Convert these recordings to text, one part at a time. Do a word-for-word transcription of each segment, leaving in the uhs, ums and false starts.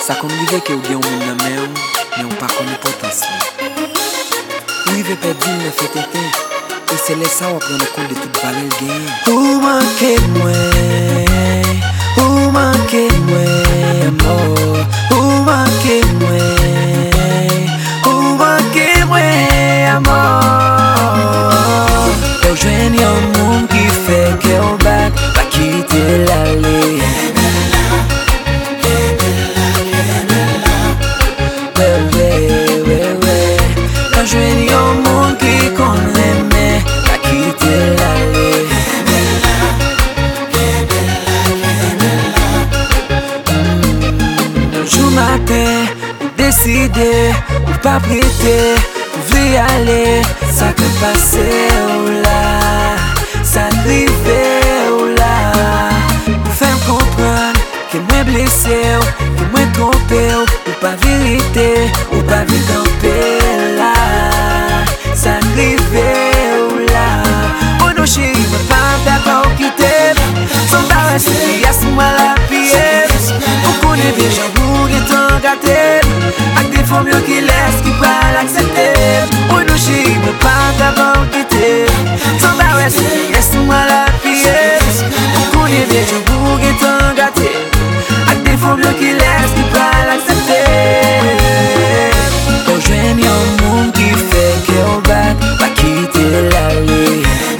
Ça qu'on rive que ou gen ou moun nan men ou, mais ou pas connaît potentiel. Ou rive perdu nan fait tete, et c'est là ça ou prendre compte de toute valeur gain. Ou manque moi, ou manque moi, amour. Ou manque moi, ou manque moi, amour. Eu joigne un monde qui fait que on bat, pas quitter l'allée. Joigne un monde qui connaît, mais pas quitter l'allée. Un jour matin, décidé, ou pas prêter, ou vouloir aller, ça peut passer ou là, ça arrive ou là. Ou faire comprendre que moi blessé, que moi trompé, ou pas vérité, ou pas vie camper là. Ça arrive ou là. Oh non chérie, moi pas d'accord quitter. Sans barre, c'est y'a ce moi la pied. On connaît bien j'avoue que t'en gâté. Avec des formes qui laissent, qui pas l'accepter. Oh non chérie, moi pas d'accord quitter. Sans barre, c'est y'a ce moi la pied. On connaît bien j'avoue que t'en gâté. Avec des formes qui laissent, qui pas l'accepter. Oh j'aime un monde qui fait que on bat, pas quitter l'allée.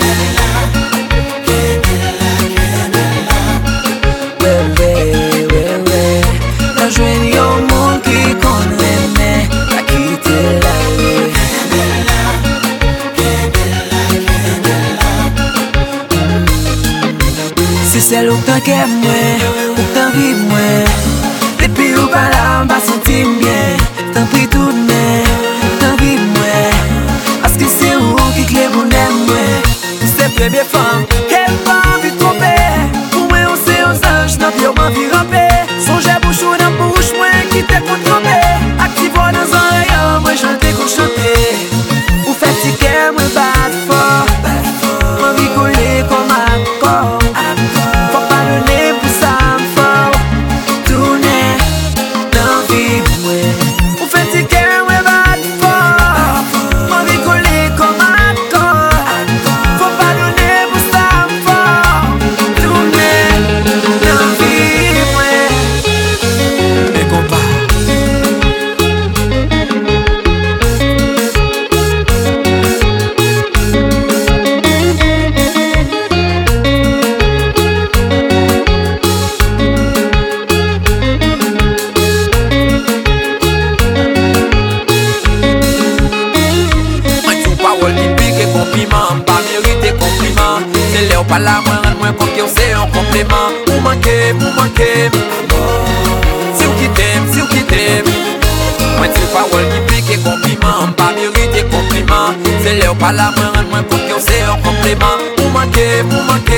Ouais, ouais, ouais, ouais. Oh j'aime un monde qui connaît, mais pas quitter l'allée. Si c'est l'autant qu'aime moi, autant vive moi. Depuis ou pas là, on va sentir bien. T'en prie tout de même, t'en vive moi. Parce que c'est où qui clé mon aime moi. C'est première femme, qu'elle pas envie de tromper. Pour moi on sait aux anges, n'a plus envie de ramper. Songez bouchou dans bouche, moi qui t'ai contre-trompé. Active dans un rayon, moi j'en ai contre-chanté. Ou fait ticket, moi bat fort. Moi rigoler comme un corps. Faut pas le nez pour ça fort. Tourner dans vie, moi. Ou fait ticket, moi bat fort. Moi rigoler comme un corps. Faut pas le nez pour ça fort. Tourner dans vie, moi. Mais compas. Compliment, pas mérité compliment. C'est l'air pas la moins, moins qu'on c'est un complément. Ou manquer, ou manquer. Si vous qui t'aime, si vous qui t'aime. Moi tu pas wall qui pique compliment, pas mérité compliment. C'est l'air pas la moins, moins qu'on c'est un complément. Ou manquer, ou manquer.